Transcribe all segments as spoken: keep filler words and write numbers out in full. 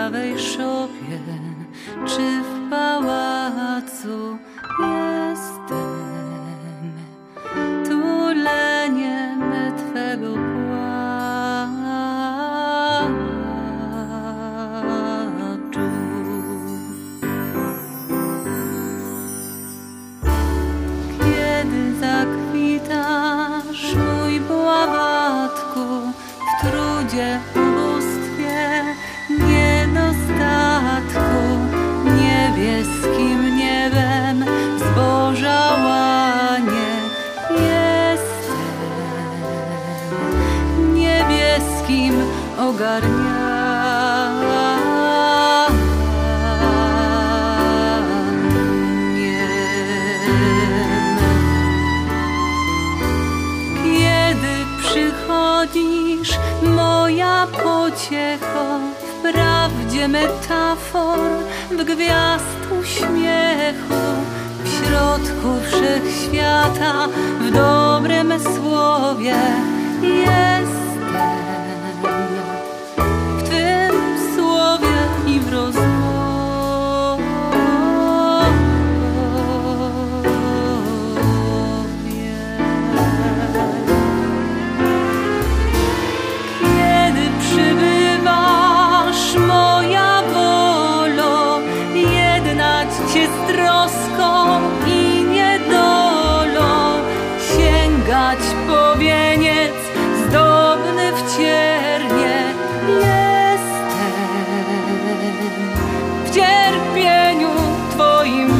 prawej szopie, czy w pałacu jestem tuleniem Twego płaczu. Kiedy zakwitasz, mój bławatku, w trudzie, ubóstwie, niedostatku, niebieskim niebem zboża łanie jestem, niebieskim ogarnianiem. Kiedy przychodzisz, moja pociecho, wprawdzie metafor, w gwiazd uśmiechu, w środku wszechświata, w dobrem słowie jestem, w Twym słowie i w rozmowie. Kiedy przybywasz, moja wolo, jednać Cię z troską i niedolą, sięgać po wieniec zdobny w ciernie jestem, w cierpieniu Twoim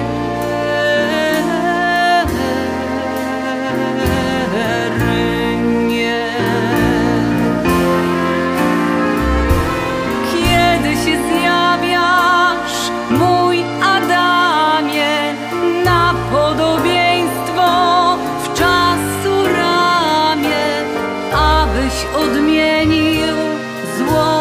wiernie. Kiedy się zjawiasz, mój Adamie, na podobieństwo w czasu ramię, abyś odmienił zło